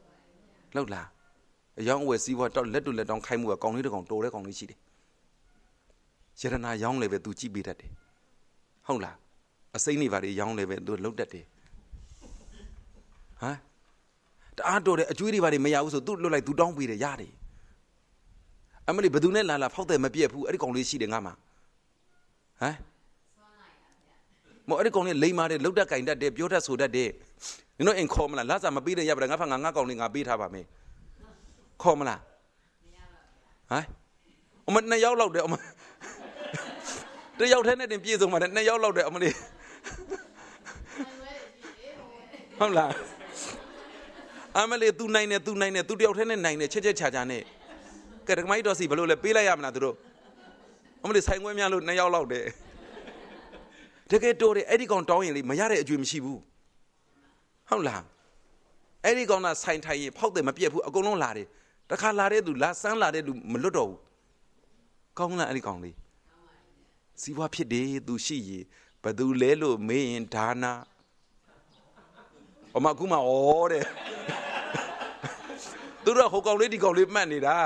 အယောင်းအဝယ်စီးပွားတော့လက်တူလက်တောင်းခိုင်းမှုကကောင်းလေးတစ်ကောင်တော်တဲ့ကောင်လေးရှိတယ်ယရနာရောင်းလည်းပဲသူကြည့်ပေးတတ်တယ်ဟုတ်လားအစိမ့်နေဗါတွေရောင်းလည်းပဲသူလှုပ်တတ်တယ်ဟမ်တအားတော်တယ်အကျွေးတွေဗါတွေမရဘူးဆိုသူလွတ်လိုက်သူတောင်းပေးတယ်ရတယ်အမလီဘယ်သူနဲ့လာဖောက်တယ်မပြည့်ဘူးအဲ့ဒီကောင်လေးရှိတယ်ငါမှဟမ်မော်အဲ့ဒီကောင်လေးလိမ္မာတယ်လှုပ်တတ်ကင်တတ်တယ်ပြောတတ်ဆိုတတ်တယ်နင်တို့အိမ်ခေါ်မလားလာစားမပေးတဲ့ရပါတယ်ငါဖငါကောင်လေးငါပေးထားပါမယ်ခေါ်မလားဟမ်အမ2ယောက်လောက်တယ်အမတယောက်ထဲနဲ့တင်ပြေဆုံးပါတယ်2ယောက်လောက်တယ်အမလေးဟုတ်လားအမလေး तू နိုင်တယ် तू တယောက်ထဲနဲ့နိုင်တယ်ချက်ချာနဲ့ကဲဒကမိုက်တော်စီဘလို့လဲပေးလိုက်ရမလားသူတို့အမလေးဆိုင်ခွဲများလို့2ယောက်လောက်တယ်တကယ်တော်တယ်အဲ့ဒီကောင်တောင်းရင်လေမရတဲ့အကျွေးမရှိဘူးဟုတ်လားအဲ့ဒီကောင်ကဆိုင်ထိုင်ရင်ဖောက်တယ်မပြတ်ဘူးအကုန်လုံးလာတယ်တခါလာတဲ့သူလာစမ်းလာတဲ့လူမလွတ်တော့ဘူးကောင်းလားအဲ့ဒီကောင်လေးစီးပွားဖြစ်တယ်သူရှိရင်ဘသူလဲလို့မေးရင်ဒါနာအမကူမဩတဲ့သူတို့ဟိုကောင်လေးဒီကောင်လေးမှတ်နေတာ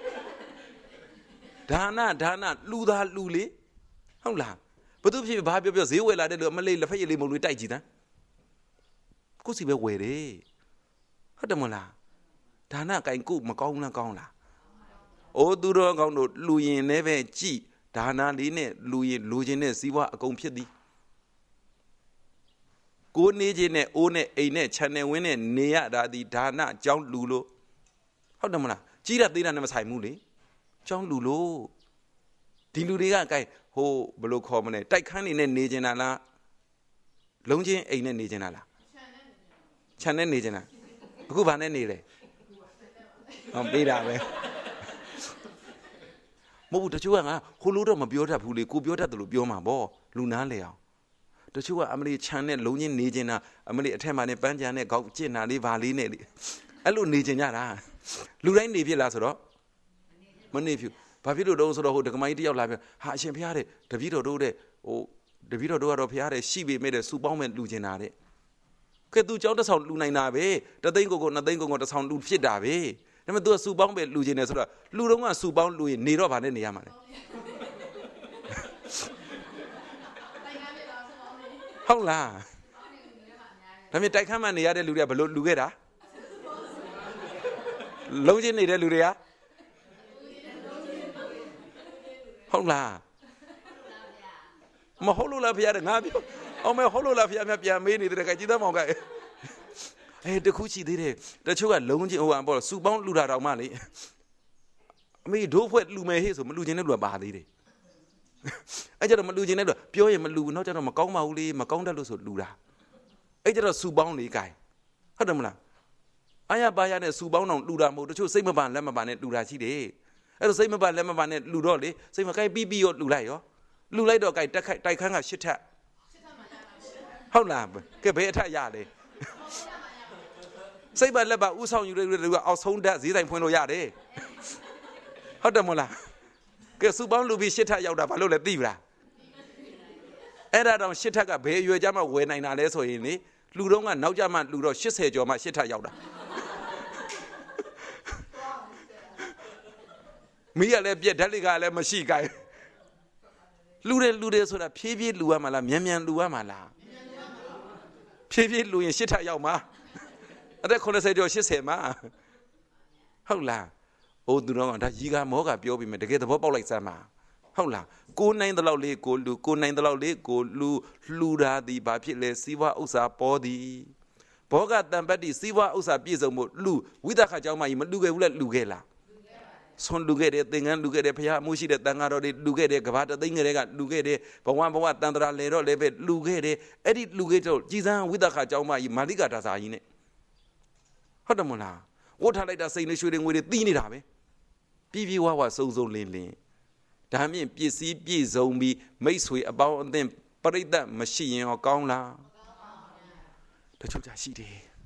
ဒါနာလူသားလူလေဟုတ်လားဘသူဖြစ်ဘာပြောဈေးဝယ်လာတဲ့လူအမလေးလက်ဖက်ရည်လေးမုံလေးတိုက်ကြည့်တမ်းကိုစီပဲဝယ်တယ်ဟုတ်တယ်မလားဒါနကင်ကိုမကောင်းလားကောင်းလားအိုးသူတို့ကောင်းတို့လူရင်လည်းပဲကြည်ဒါနလေးနဲ့လူရင်လူချင်းနဲ့စီးပွားအကုန်ဖြစ်သည်ကိုနေချင်းနဲ့အိုးနဲ့အိမ်နဲ့ခြံနဲ့ဝင်းနဲ့နေရတာဒီဒါနအကြောင်းလူလို့ဟုတ်တယ်မလားကြီးတာသေးတာနဲ့မဆိုင်ဘူးလေအကြောင်းလူလို့ဒီလူတွေကကဲဟိုဘယ်လိုခေါ်မလဲတိုက်ခန်းနေနဲ့နေကျင်တာလားလုံးချင်းအိမ်နဲ့နေကျင်တာလားခြံနဲ့နေကျင်တာအခုဘာနဲ့နေလဲဟောပေးတာပဲမဟုတ်ဘူးတချို့ကငါဟိုလိုတော့မပြောတတ်ဘူးလေကိုပြောတတ်တယ်လို့ပြောမှာပေါ့လူနားလေအောင်တချို့ကအမလီခြံနဲ့လုံးချင်းနေကျင်တာအမလီအထက်မှာနဲ့ပန်းကြံနဲ့ခေါက်ကျင့်တာလေးဗာလေးနဲ့လေအဲ့လိုနေကျင်ကြတာလူတိုင်းနေဖြစ်လားဆိုတော့မနေဖြစ်ဘာဖြစ်လို့တုံးဆိုတော့ဟိုဒကမိုင်းတယောက်လာပြန်ဟာအရှင်ဖျားတဲ့တပည့်တော်တို့တဲ့ဟိုတပည့်တော်တို့ကတော့ဖျားတဲ့ရှိပေမဲ့တဲ့စူပေါင်းမဲ့လူကျင်တာတဲ့ကဲသူเจ้าတစ်ဆောင်လူနိုင်တာပဲတသိန်းကို2သိန်းကိုတစ်ဆောင်လူဖြစ်တာပဲဒါပေမဲ့ तू ကစူပေါင်းပဲလူချင်းနေဆိုတော့လူတော့ကစူပေါင်းလူရင်နေတော့ဗာနဲ့နေရမှာလေဟုတ်လားဒါမြင်တိုက်ခန်းမှနေရတဲ့လူတွေကဘလို့လူခဲ့တာလုံးချင်းနေတဲ့လူတွေကဟုတ်လားမဟုတ်လို့လားဖျားတယ်ငါပြောအောင်မဟုတ်လို့လားဖျားမြပြန်မေးနေတယ်ကကြည်သားမောင်ကတခုချီသေးတယ်တချို့ကလုံးချင်းဟိုအပေါ်စူပေါင်းလူတာတောင်မှလေအမေဒိုးဖွဲ့လူမယ်ဟေ့ဆိုမလူချင်းတဲ့လူကပါသေးတယ်အဲ့ကြတော့မလူချင်းတဲ့လူပြောရင်မလူနောက်ကြတော့မကောင်းပါဘူးလေမကောင်းတတ်လို့ဆိုလူတာအဲ့ကြတော့စူပေါင်းလေကိုင်ဟုတ်တယ်မလားအာရပါရနဲ့စူပေါင်းအောင်လူတာမဟုတ်တချို့စိတ်မပန်လက်မပန်နဲ့လူတာရှိတယ်အဲ့တော့စိတ်မပန်လက်မပန်နဲ့လူတော့လေစိတ်မကိုင်ပြီးရောလူလိုက်ရောလူလိုက်တော့ကိုင်တိုက်ခန်းက8ထပ်ဟုတ်လားကဲဘယ်အထက်ရလဲစိတ်ပါလက်ပါဥဆောင်ယူတဲ့လူကအောက်ဆုံးတက်ဈေးဆိုင်ဖွင့်လို့ရတယ်ဟုတ်တယ်မလားကဲစူပေါင်းလူပြီး8ထပ်ရောက်တာဘာလို့လဲသိလားအဲ့ဒါတော့8ထပ်ကဘယ်အရွယ်ကြမှာဝယ်နိုင်တာလဲဆိုရင်လေလူတော့ကနောက်ကြမှာလူတော့80ကျော်မှ8ထပ်ရောက်တာမီးရလည်းပြက်ဓာတ်တွေကလည်းမရှိကြဘူးလူတယ်ဆိုတာဖြည်းဖြည်းလူရမှာလားမြန်လူရမှာလားဖြည်းဖြည်းလူရင်8ထပ်ရောက်မှာအဲ့ဒါ90ကျော်80မှာဟုတ်လားအိုးသူတော်ကဒါရီကမောကပြောပြီးမယ်တကယ်သဘောပေါက်လိုက်စမ်းပါဟုတ်လားကိုနိုင်တဲ့လောက်လေးကိုလူကိုနိုင်တဲ့လောက်လေးကိုလူတာသည်ဘာဖြစ်လဲစီးပွားဥစ္စာပေါ်သည်ဘောကတံပတ္တိစီးပွားဥစ္စာပြည့်စုံမှုလူဝိသခအကြောင်းမှမလူခဲ့ဘူးလဲလူခဲ့လားဆွန်လူခဲ့တယ်သင်္ကန်းလူခဲ့တယ်ဖျားမှုရှိတဲ့တန်ဃာတော်တွေလူခဲ့တယ်ကဘာတသိန်းကလေးကလူခဲ့တယ်ဘဝတန်တရာလေတော့လည်းပဲလူခဲ့တယ်အဲ့ဒီလူခဲ့တော့ကြည်စမ်းဝိသခအကြောင်းမှမာလိကဒါစာကြီးနဲ့ဟုတ်တယ်မလားဝတ်ထားလိုက်တာစိတ်နဲ့ရွှေတွေငွေတွေတီးနေတာပဲပြေဝစုံစုံလင်းဒါမြင့်ပစ္စည်းပြည့်စုံပြီးမိတ်ဆွေအပေါင်းအသင်းပရိသတ်မရှိရင်ရောကောင်းလားတချို့ကြရှိ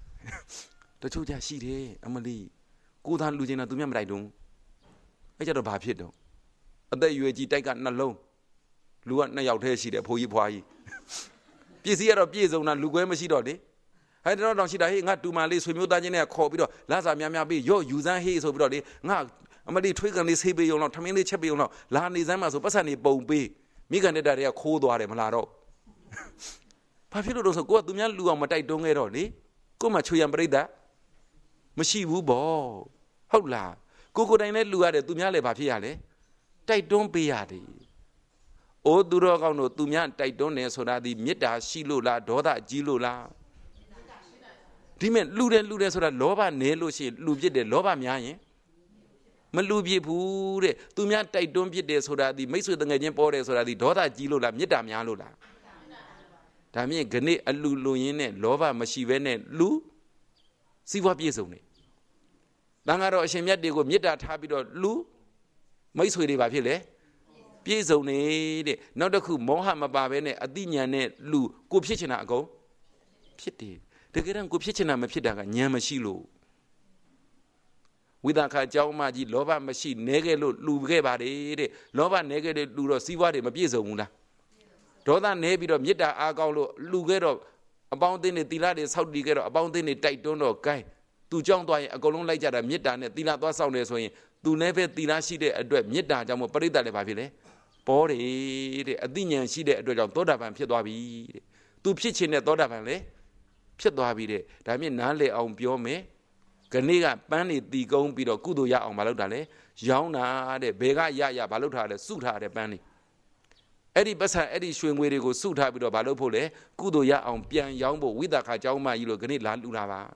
တယ်အမလီကိုသာလူချင်းတော့သူမြတ်မတိုက်တော့အဲ့ကြတော့ဘာဖြစ်တော့အသက်ရွယ်ကြီးတိုက်ကနှလုံးလူက2ယောက်တည်းရှိတယ်ဖိုးကြီးဖွားကြီးပစ္စည်းကတော့ပြည့်စုံတာလူကွဲမရှိတော့လေဟဲ့တော့ရှိတာဟေးငါတူမလေးဆွေမျိုးသားချင်းနဲ့ခေါ်ပြီးတော့လစာများပြီးရော့ယူစမ်းဟေးဆိုပြီးတော့လေငါအမလီထွေးကန်လေးဆေးပေးရုံတော့ထမင်းလေးချက်ပေးရုံတော့လာနေစမ်းမှာဆိုပတ်စံနေပုံပေးမိကန်တက်တာတွေကခိုးသွားတယ်မလားတော့ဘာဖြစ်လို့ဆိုကိုကသူများလူအောင်မတိုက်တွန်းခဲ့တော့လေကိုမှချွေရံပရိသတ်မရှိဘူးဗောဟုတ်လားကိုတိုင်လဲလူရတယ်သူများလည်းဘာဖြစ်ရလဲတိုက်တွန်းပေးရတယ်အိုးသူတော်ကောင်းတို့သူများတိုက်တွန်းတယ်ဆိုတာဒီမေတ္တာရှိလို့လားဒေါသကြီးလို့လားဒီမဲ့လူတယ်ဆိုတာလောဘနည်းလို့ရှိရင်လူပြစ်တယ်လောဘများရင်မလူပြစ်ဘူးတဲ့သူများတိုက်တွန်းပြစ်တယ်ဆိုတာဒီမိတ်ဆွေတငယ်ချင်းပေါ်တယ်ဆိုတာဒီဒေါသကြီးလို့လားမေတ္တာများလို့လားဒါမြင့်ခဏအလူလူရင်းနဲ့လောဘမရှိဘဲနဲ့လူစီးပွားပြည့်စုံနေတန်ဃာတော်အရှင်မြတ်တွေကိုမေတ္တာထားပြီးတော့လူမိတ်ဆွေတွေဘာဖြစ်လဲပြည့်စုံနေတဲ့နောက်တစ်ခုမောဟမပါဘဲနဲ့အတိညာနဲ့လူကိုဖြစ်ချင်တာအကုန်ဖြစ်တယ်တကယ်တော့ကိုဖြစ်ချင်တာမဖြစ်တာကဉာဏ်မရှိလို့ဝိသခအကြောင်းမှကြီးလောဘမရှိနေခဲ့လို့လူခဲ့ပါတယ်တဲ့လောဘနေခဲ့တဲ့လူတော့စီးပွားတွေမပြည့်စုံဘူးလားဒေါသနေပြီးတော့မေတ္တာအားကောင်းလို့လူခဲ့တော့အပေါင်းအသင်းတွေသီလတွေဆောက်တည်ခဲ့တော့အပေါင်းအသင်းတွေတိုက်တွန်းတော့ဂိုင်းသူကြောင်းသွားရင်အကုန်လုံးလိုက်ကြတာမေတ္တာနဲ့သီလသွားဆောင်နေဆိုရင်သူလည်းပဲသီလရှိတဲ့အတွက်မေတ္တာကြောင့်မို့ပရိသတ်လည်းဘာဖြစ်လဲပေါ်တယ်တဲ့အသိဉာဏ်ရှိတဲ့အတွက်ကြောင့်သောတာပန်ဖြစ်သွားပြီတဲ့သူဖြစ်ခြင်းနဲ့သောတာပန်လည်းဖြစ်သွားပြီတဲ့ဒါမြင့်နားလေအောင်ပြောမယ်ခဏကပန်းနေတီကုန်းပြီးတော့ကုသိုလ်ရအောင်မလုပ်တာလေရောင်းတာတဲ့ဘယ်ကရဘာလုပ်ထားလဲစုထားတဲ့ပန်းနေအဲ့ဒီပတ်စံအဲ့ဒီရွှေငွေတွေကိုစုထားပြီးတော့ဘာလုပ်ဖို့လဲကုသိုလ်ရအောင်ပြန်ရောင်းဖို့ဝိသခအကြောင်းမှကြီးလို့ခဏလာလူတာပါ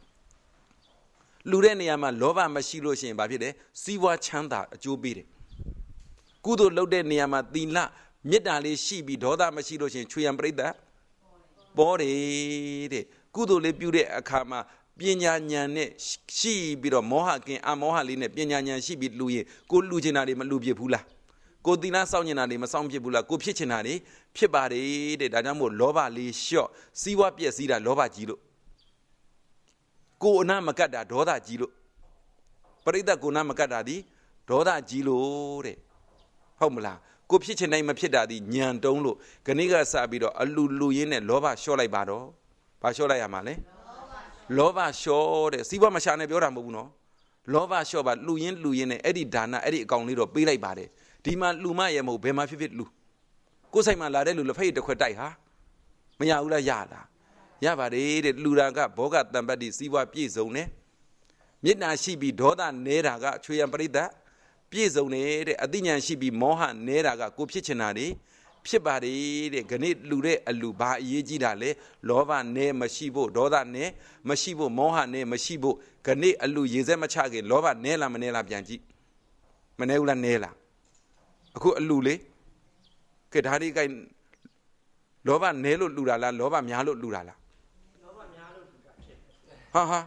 လူတဲ့နေရာမှာလောဘမရှိလို့ရှိရင်ဘာဖြစ်လဲစီးပွားချမ်းသာအကျိုးပေးတယ်ကုသိုလ်လုပ်တဲ့နေရာမှာသီလမေတ္တာလေးရှိပြီးဒေါသမရှိလို့ရှိရင်ချွေရံပရိသတ်ပေါ်တယ်တဲ့ကုသိုလ်လေးပြုတဲ့အခါမှာပညာဉာဏ်နဲ့ရှိပြီးတော့မောဟကင်းအမောဟလေးနဲ့ပညာဉာဏ်ရှိပြီးလူရင်ကိုလူချင်တာတွေမလူပြဘူးလားကိုသီလစောင့်နေတာတွေမစောင့်ဖြစ်ဘူးလားကိုဖြစ်ချင်တာတွေဖြစ်ပါတယ်တဲ့ဒါကြောင့်မို့လောဘလေးလျှော့စီးပွားပြည့်စည်တာလောဘကြီးလို့ကိုအနာမကတ်တာဒေါသကြီးလို့ပရိသတ်ကိုနာမကတ်တာဒီဒေါသကြီးလို့တဲ့ဟုတ်မလားကိုဖြစ်ချင်တိုင်းမဖြစ်တာဒီညံတုံးလို့ခဏကစပြီးတော့အလူရင်းနဲ့လောဘလျှော့လိုက်ပါတော့ဘာလျှော့လိုက်ရမှာလဲလောဘလျှော့တဲ့စီးပွားမရှာနဲ့ပြောတာမဟုတ်ဘူးနော်လောဘလျှော့ပါလူရင်းနဲ့အဲ့ဒီဒါနအဲ့ဒီအကောင်လေးတော့ပေးလိုက်ပါတယ်ဒီမှာလူမရဲ့မဟုတ်ဘယ်မှာဖြစ်လူကိုယ်ဆိုင်မှာလာတဲ့လူလက်ဖက်ရည်တစ်ခွက်တိုက်ဟာမရဘူးလားရလားရပါတယ်တဲ့လူရာကဘောဂတံပတ္တိစီးပွားပြည့်စုံတယ်မေတ္တာရှိပြီးဒေါသနေတာကချွေရံပရိသတ်ပြည့်စုံတယ်တဲ့အသိဉာဏ်ရှိပြီးမောဟနေတာကကိုဖြစ်ချင်တာတွေဖြစ်ပါတယ်တဲ့ခဏလူတဲ့အလူဘာအရေးကြီးတာလဲလောဘနဲ့မရှိဖို့ဒေါသနဲ့မရှိဖို့မောဟနဲ့မရှိဖို့ခဏအလူရေစက်မချခင်လောဘနဲလားမနဲလားပြန်ကြည့်မနဲဘူးလားနဲလားအခုအလူလေကဲဒါဒီကိုင်လောဘနဲလို့လူတာလားလောဘများလို့လူတာလားလောဘများလို့လူတာဖြစ်ဟာ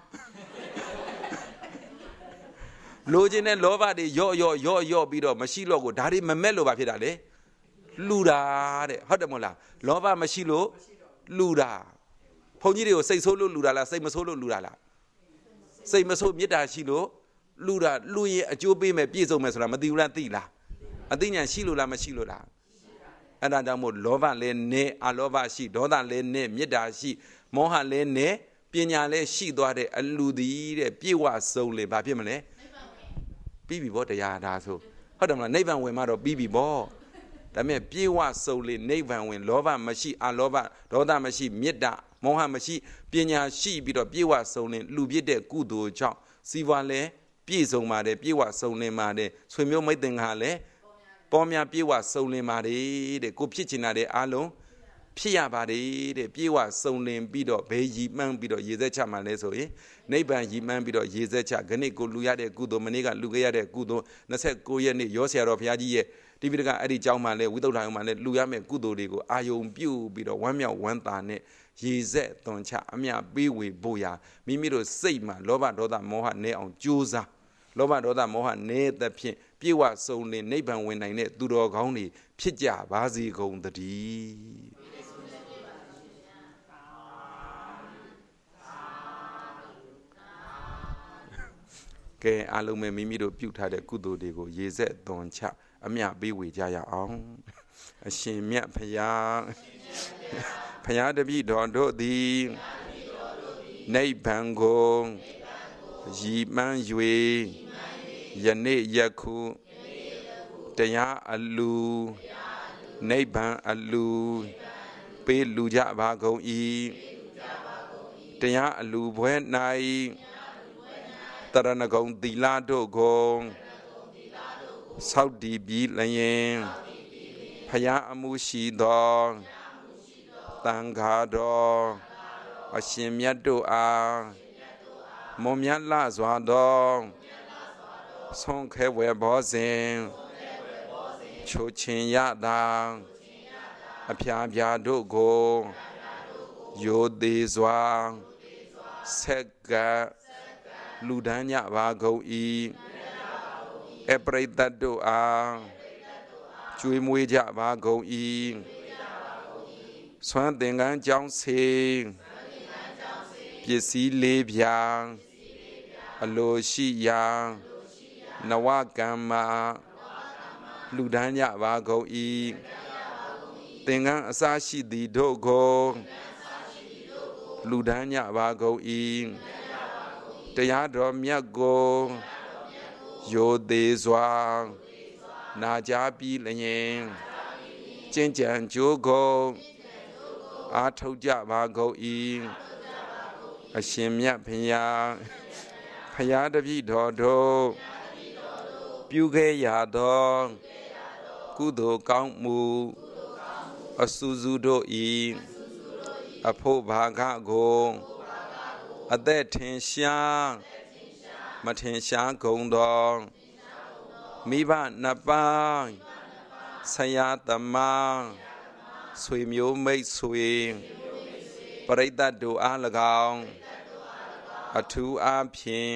လိုချင်တဲ့လောဘတွေရော့ပြီးတော့မရှိတော့ကိုဒါတွေမမက်လို့ဘာဖြစ်တာလဲလူတာတဲ့ဟုတ်တယ်မဟုတ်လားလောဘမရှိလို့လူတာဘုန်းကြီးတွေကိုစိတ်ဆိုးလို့လူတာလားစိတ်မဆိုးလို့လူတာလားစိတ်မဆိုးမေတ္တာရှိလို့လူတာလူရင်အကျိုးပေးမယ်ပြည့်စုံမယ်ဆိုတာမသိဘူးလားသိလားအသိဉာဏ်ရှိလို့လားမရှိလို့လားအဲ့ဒါကြောင့်မို့လောဘလည်းနဲ့အလောဘရှိဒေါသလည်းနဲ့မေတ္တာရှိမောဟလည်းနဲ့ပညာလည်းရှိသွားတဲ့အလူသည်တဲ့ပြေဝဆုံးလေဘာဖြစ်မလဲပြီးပြီဗောတရားဒါဆိုဟုတ်တယ်မလားနိဗ္ဗာန်ဝင်မှတော့ပြီးပြီဗောဒါမဲ့ပြေဝဆုံးလေနိဗ္ဗာန်ဝင်လောဘမရှိအလောဘဒေါသမရှိမေတ္တာမောဟမရှိပညာရှိပြီးတော့ပြေဝဆုံးလေလူပြစ်တဲ့ကုသိုလ်ကြောင့်စီးပွားလည်းပြေဆုံးပါတယ်ပြေဝစုံလင်ပါတယ်ဆွေမျိုးမိတ်သင်္ကာလည်းပေါ်များပြေဝစုံလင်ပါတယ်တဲ့ကိုဖြစ်ချင်တာတဲ့အားလုံးဖြစ်ရပါတယ်တဲ့ပြေဝစုံလင်ပြီးတော့ဘယ်ရည်မှန်းပြီးတော့ရေသက်ချမှလဲဆိုရင်နိဗ္ဗာန်ရည်မှန်းပြီးတော့ရေသက်ချခဏကိုလူရတဲ့ကုသိုလ်မနေ့ကလူခဲ့ရတဲ့ကုသိုလ်29ရက်နေ့ရောဆရာတော်ဘုရားကြီးရဲ့ဒီပိဋကအဲ့ဒီကြောင်းမှလဲဝိသုဒ္ဓယုံမှလဲလူရမယ့်ကုသိုလ်တွေကိုအာယုံပြုပြီးတော့ဝမ်းမြောက်ဝမ်းသာနဲ့ရေဆက်သွန်ချအမြပေးဝေဖို့ရာမိမိတို့စိတ်မှာလောဘဒေါသမောဟနဲ့အောင်ကြိုးစားလောဘဒေါသမောဟနဲ့တဲ့ဖြင့်ပြေဝစုံလင်နိဗ္ဗာန်ဝင်နိုင်တဲ့သူတော်ကောင်းတွေဖြစ်ကြပါစေကုန်သတည်းကဲအားလုံးပဲမိမိတို့ပြုထားတဲ့ကုသိုလ်တွေကိုရေဆက်သွန်ချအမြပေးဝေကြရအောင်အရှင်မြတ်ဖရာဖရာတပည့်တော်တို့သည်နိဗ္ဗာန်ကိုရည်မှန်း၍ယနေ့ယခုတရားအလူနိဗ္ဗာန်အလူပေးလူကြပါကုန်၏တရားအလူဘွဲ၌တရဏဂုံသီလတို့ကိုဆောက်တည်ပြီးလျင်ဖယားအမှုရှိသောတန်ခါတော်အရှင်မြတ်တို့အားမွန်မြတ်လှစွာသောဆုံးခဲဝယ်ဘောစဉ်ချိုချင်ရတာအဖျားပြားတို့ကိုရိုသေးစွာဆက်ကလူဒန်းညပါကုန်၏အပရိသတ်တို့အားကျွေးမွေးကြပါကုန်၏ဆွမ်းသင်္ကန်းကြောင်းစေပစ္စည်းလေးပြာအလိုရှိရာနဝကမ္မလူဒန်းညပါကုန်၏သင်္ကန်းအစရှိသည်တို့ကိုလူဒန်းညပါကုန်၏တရားတော်မြတ်ကိုရိုသေးစွာနာကြားပြီးလျင်ကျင့်ကြံကြိုးကိုအားထုတ်ကြပါကုန်၏အရှင်မြတ်ဘုရားဖရာတပည့်တော်တို့ပြုခဲ့ရသောကုသိုလ်ကောင်းမှုအစူစူတို့၏အဖို့ဘာကကိုအသက်ထင်ရှားမထင်ရှားကုန်သောမိဘနှစ်ပါးဆရာသမားဆွေမျိုးမိတ်ဆွေပရိသတ်တို့အား၎င်းအထူးအားဖြင့်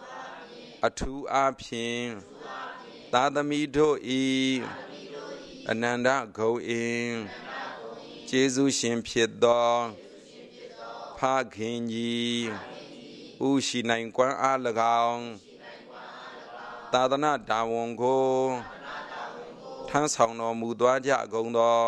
သာသမီတို့၏အနန္တဂုဏ်အင်ကျေးဇူးရှင်ဖြစ်သောဖခင်ကြီးဥရှိနိုင်ကွမ်းအား၎င်းသာသနာတာဝန်ကိုထမ်းဆောင်တော်မူသွားကြကုန်သော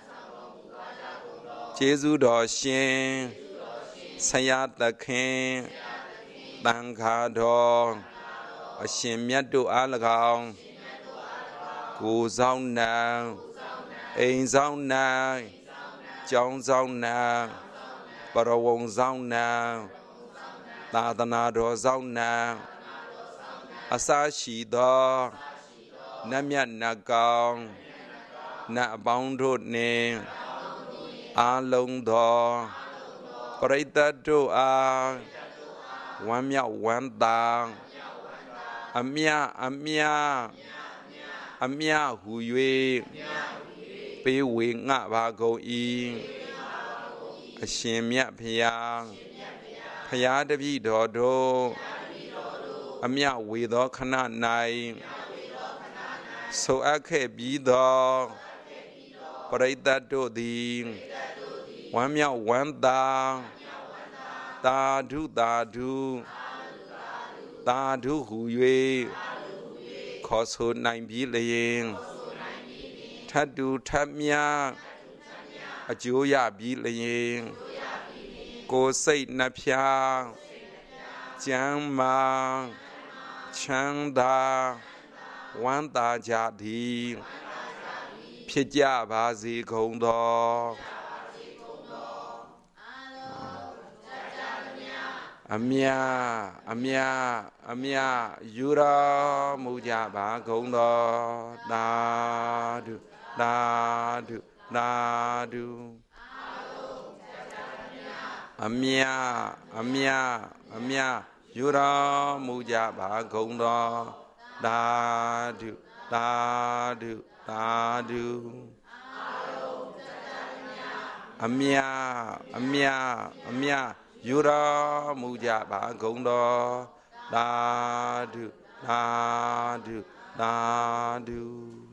ကျေးဇူးတော်ရှင်ဆရာသခင်တန်ခါတော်အရှင်မြတ်တို့အား၎င်းကိုယ်ဆောင်နံအိမ်ဆောင်နံကျောင်းဆောင်နံပရဝုံဆောင်နံသာသနာတော်ဆောင်နံအစရှိသောနတ်မြတ်နတ်ကောင်းနတ်အပေါင်းတို့နှင့်အားလုံးသောပရိသတ်တို့အားဝမ်းမြောက်ဝမ်းသာအမြဟူ၍ပေးဝေငှပါကုန်၏အရှင်မြတ်ဖရာဖရာတပည့်တော်တို့အမြဝေသောခဏ၌ဆိုအပ်ခဲ့ပြီးသောပရိသတ်တို့သည်ဝမ်းမြောက်ဝမ်းသာသာဓုဟူ၍ခေါ်ဆိုနိုင်ပြီးလျင်ထတ်တူထတ်မြအကျိုးရပြီးလျင်ကိုယ်စိတ်နှဖျားကျမ်းမာချမ်းသာဝမ်းသာကြသည်ဖြစ်ကြပါစေကုန်သော Amia yura muja ba gondo dadu dadu dadu Amia yura muja ba gondo dadu dadu dadu Amia yura muja ba gondo dadu dadu dadu